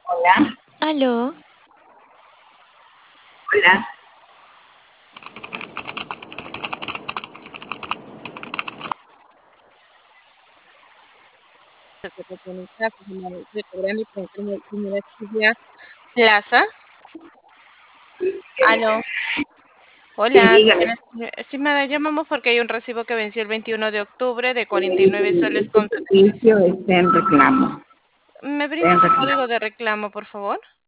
Hola, Aló, hola. Plaza. Aló. Sí, Hola, dígame. señora estimada, llamamos porque hay un recibo que venció el 21 de octubre de 49 soles Este con 70. servicio está en reclamo. ¿Me Está brinda en su reclamo. código de reclamo, por favor?